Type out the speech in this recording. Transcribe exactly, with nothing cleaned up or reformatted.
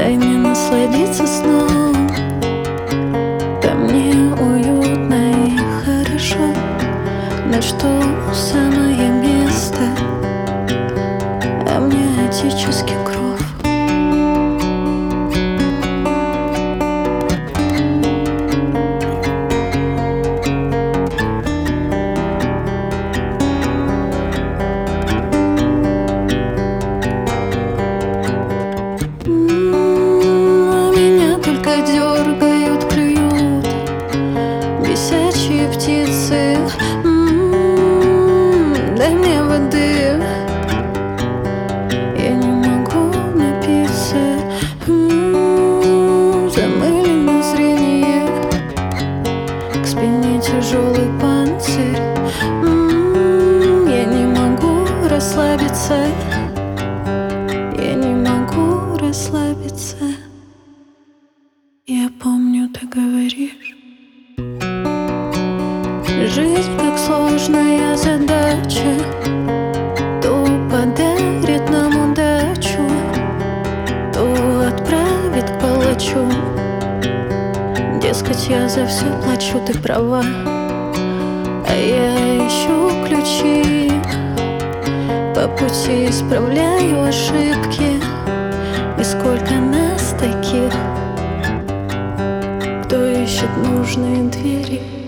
Дай мне насладиться сном. Да мне уютно и хорошо. Да что самое место, а мне отеческий кров. Висячие птицы, м-м-м, дай мне воды. Я не могу напиться, м-м-м, замылено зрение. К спине тяжелый панцирь, м-м-м, я не могу расслабиться. Я не могу расслабиться. Я помню, ты говоришь: жизнь как сложная задача, то подарит нам удачу, то отправит к палачу. Дескать, я за все плачу, ты права, а я ищу ключи, по пути исправляю ошибки. И сколько нас таких, кто ищет нужные двери.